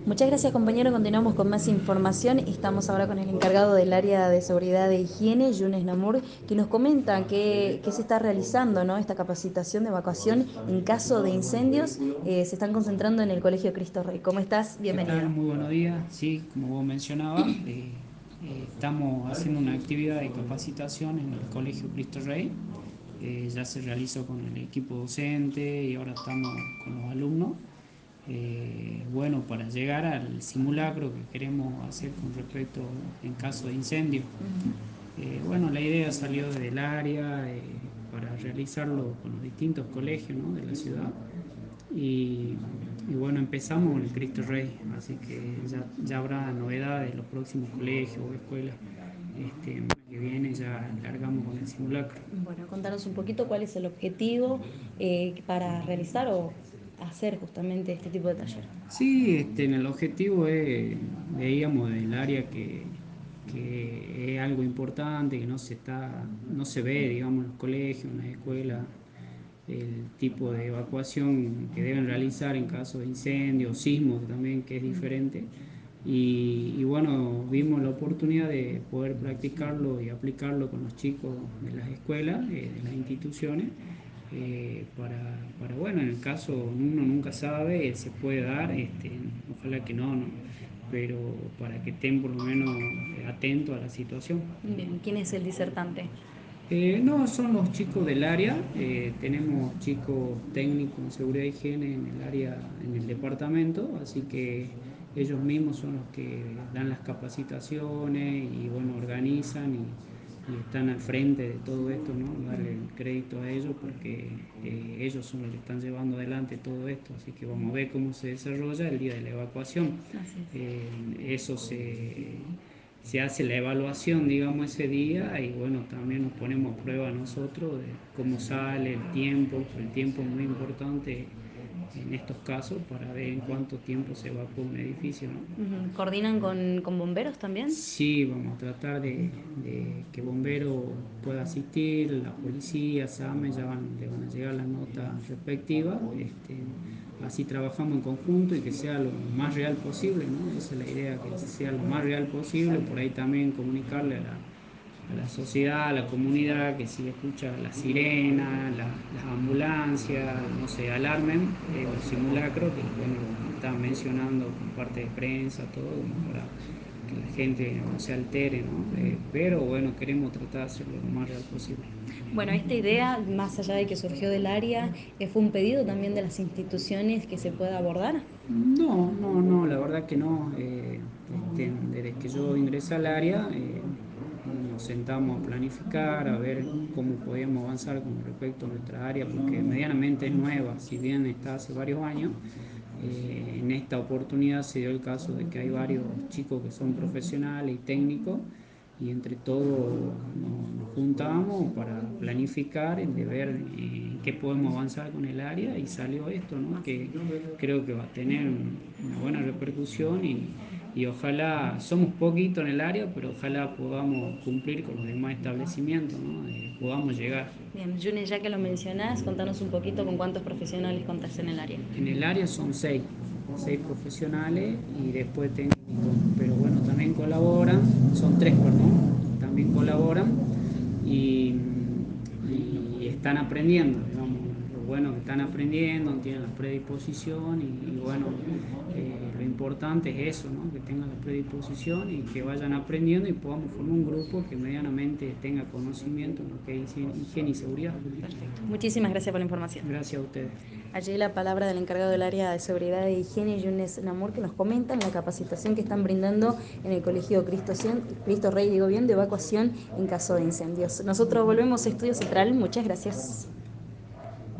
Muchas gracias, compañero. Continuamos con más información. Estamos ahora con el encargado del área de seguridad e higiene, Yunes Namur, que nos comenta que se está realizando, ¿no? Esta capacitación de evacuación en caso de incendios. Se están concentrando en el Colegio Cristo Rey. ¿Cómo estás? ¿Qué Bienvenido. tal? Muy buenos días. Sí, como vos mencionabas, estamos haciendo una actividad de capacitación en el Colegio Cristo Rey. Ya se realizó con el equipo docente y ahora estamos con los alumnos. Bueno, para llegar al simulacro que queremos hacer con respecto en caso de incendio. Bueno, la idea salió del área para realizarlo con los distintos colegios, ¿no?, de la ciudad. Y, y bueno, empezamos con el Cristo Rey, así que ya habrá novedades en los próximos colegios o escuelas. Que viene ya largamos con el simulacro. Bueno, contanos un poquito cuál es el objetivo para realizar o hacer justamente este tipo de taller. Sí, en el objetivo veíamos del área que es algo importante, que no se ve, digamos, en los colegios, en las escuelas, el tipo de evacuación que deben realizar en caso de incendios, sismos también, que es diferente. Y bueno, vimos la oportunidad de poder practicarlo y aplicarlo con los chicos de las escuelas, de las instituciones, bueno, en el caso uno nunca sabe, se puede dar, ojalá que no, pero para que estén por lo menos atentos a la situación. Bien, ¿quién es el disertante? No, son los chicos del área. Tenemos chicos técnicos en seguridad e higiene en el área, en el departamento, así que ellos mismos son los que dan las capacitaciones y bueno, organizan y están al frente de todo esto, ¿no? Darle el crédito a ellos porque ellos son los que están llevando adelante todo esto, así que vamos a ver cómo se desarrolla el día de la evacuación. Así es. Eso se hace la evaluación, digamos, ese día y bueno, también nos ponemos a prueba nosotros de cómo sale el tiempo es muy importante en estos casos para ver en cuánto tiempo se evacúa un edificio, ¿no? ¿Coordinan con bomberos también? Sí, vamos a tratar de que bombero pueda asistir, la policía, SAME, le van a llegar las notas respectivas, así trabajamos en conjunto y que sea lo más real posible, ¿no? Esa es la idea, que sea lo más real posible, por ahí también comunicarle a la sociedad, a la comunidad, que si escucha la sirena, las ambulancias, no se alarmen, los simulacros, que bueno, lo estaban mencionando con parte de prensa, todo, como para que la gente no se altere, ¿no? Pero bueno, queremos tratar de hacerlo lo más real posible. Bueno, esta idea, más allá de que surgió del área, fue un pedido también de las instituciones que se pueda abordar. No, no, no, la verdad que no. Desde que yo ingresé al área, nos sentamos a planificar, a ver cómo podíamos avanzar con respecto a nuestra área, porque medianamente es nueva, si bien está hace varios años. En esta oportunidad se dio el caso de que hay varios chicos que son profesionales y técnicos y entre todos nos juntamos para planificar, de ver en qué podemos avanzar con el área y salió esto, ¿no? Que creo que va a tener una buena repercusión y ojalá, somos poquitos en el área, pero ojalá podamos cumplir con los demás establecimientos, ¿no? Podamos llegar. Bien, Juni, ya que lo mencionás, contanos un poquito con cuántos profesionales contás en el área. En el área son seis profesionales y después técnicos, pero bueno, también colaboran, son tres, perdón, también colaboran y, y están aprendiendo, digamos, lo bueno que están aprendiendo, tienen la predisposición y bueno, lo importante es eso, ¿no? Que tengan la predisposición y que vayan aprendiendo y podamos formar un grupo que medianamente tenga conocimiento en lo que es higiene y seguridad. Perfecto. Muchísimas gracias por la información. Gracias a ustedes. Allí la palabra del encargado del área de seguridad e higiene, Yunes Namur, que nos comentan la capacitación que están brindando en el Colegio Cristo Rey, digo bien, de evacuación en caso de incendios. Nosotros volvemos a Estudio Central. Muchas gracias.